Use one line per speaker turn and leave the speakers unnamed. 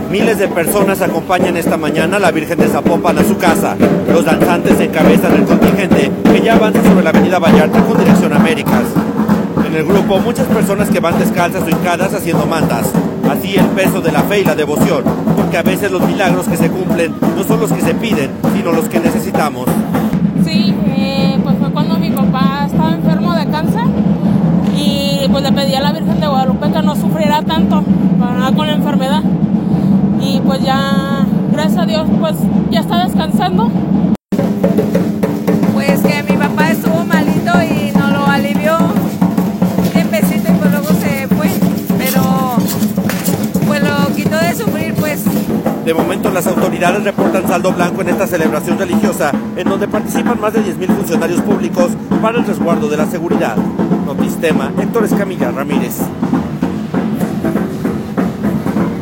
Miles de personas acompañan esta mañana a la Virgen de Zapopan a su casa. Los danzantes encabezan el contingente que ya avanza sobre la avenida Vallarta con dirección a Américas. En el grupo, muchas personas que van descalzas o hincadas haciendo mandas. Así el peso de la fe y la devoción, porque a veces los milagros que se cumplen no son los que se piden, sino los que necesitamos.
Sí, pues fue cuando mi papá estaba enfermo de cáncer y pues le pedí a la Virgen de Guadalupe que no sufriera tanto con la enfermedad. Y pues ya, gracias a Dios, pues ya está descansando.
Pues que mi papá estuvo malito y nos lo alivió tiempecito y pues luego se fue, pero pues lo quitó de sufrir pues.
De momento las autoridades reportan saldo blanco en esta celebración religiosa, en donde participan más de 10,000 funcionarios públicos para el resguardo de la seguridad. Notistema, Héctor Escamilla Ramírez.